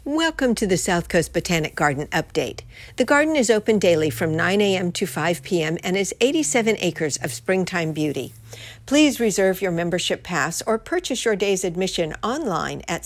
Welcome to the South Coast Botanic Garden Update. The garden is open daily from 9 a.m. to 5 p.m. and is 87 acres of springtime beauty. Please reserve your membership pass or purchase your day's admission online at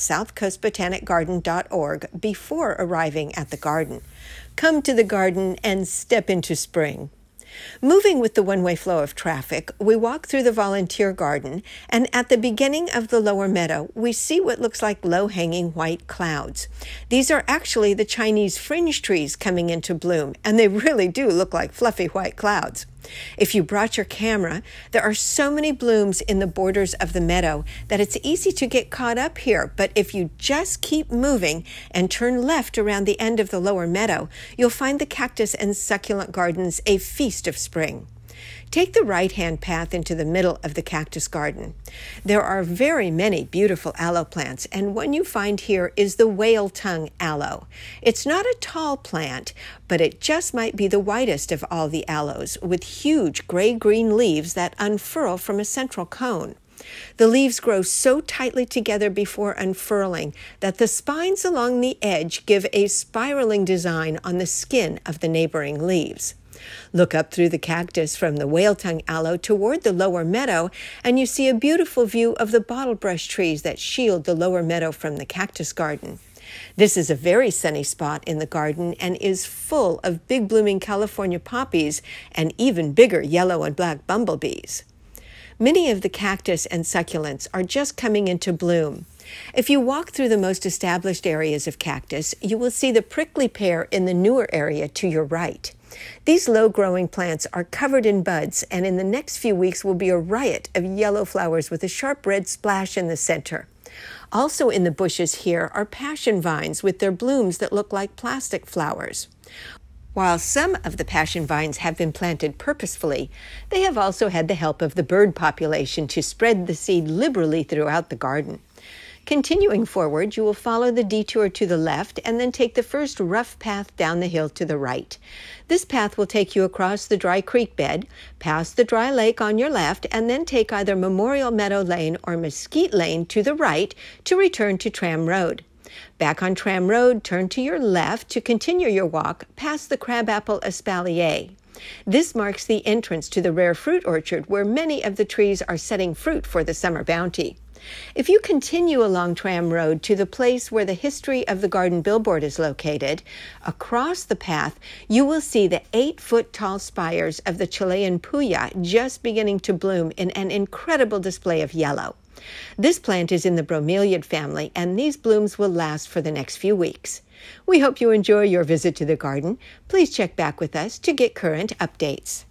southcoastbotanicgarden.org before arriving at the garden. Come to the garden and step into spring. Moving with the one-way flow of traffic, we walk through the volunteer garden, and at the beginning of the lower meadow, we see what looks like low-hanging white clouds. These are actually the Chinese fringe trees coming into bloom, and they really do look like fluffy white clouds. If you brought your camera, there are so many blooms in the borders of the meadow that it's easy to get caught up here, but if you just keep moving and turn left around the end of the lower meadow, you'll find the cactus and succulent gardens a feast of spring. Take the right-hand path into the middle of the cactus garden. There are very many beautiful aloe plants, and one you find here is the whale tongue aloe. It's not a tall plant, but it just might be the whitest of all the aloes, with huge gray-green leaves that unfurl from a central cone. The leaves grow so tightly together before unfurling that the spines along the edge give a spiraling design on the skin of the neighboring leaves. Look up through the cactus from the whale-tongue aloe toward the lower meadow, and you see a beautiful view of the bottlebrush trees that shield the lower meadow from the cactus garden. This is a very sunny spot in the garden and is full of big blooming California poppies and even bigger yellow and black bumblebees. Many of the cactus and succulents are just coming into bloom. If you walk through the most established areas of cactus, you will see the prickly pear in the newer area to your right. These low-growing plants are covered in buds, and in the next few weeks will be a riot of yellow flowers with a sharp red splash in the center. Also in the bushes here are passion vines with their blooms that look like plastic flowers. While some of the passion vines have been planted purposefully, they have also had the help of the bird population to spread the seed liberally throughout the garden. Continuing forward, you will follow the detour to the left and then take the first rough path down the hill to the right. This path will take you across the dry creek bed, past the dry lake on your left, and then take either Memorial Meadow Lane or Mesquite Lane to the right to return to Tram Road. Back on Tram Road, turn to your left to continue your walk past the Crabapple Espalier. This marks the entrance to the rare fruit orchard where many of the trees are setting fruit for the summer bounty. If you continue along Tram Road to the place where the History of the Garden billboard is located, across the path you will see the 8-foot-tall spires of the Chilean puya just beginning to bloom in an incredible display of yellow. This plant is in the bromeliad family, and these blooms will last for the next few weeks. We hope you enjoy your visit to the garden. Please check back with us to get current updates.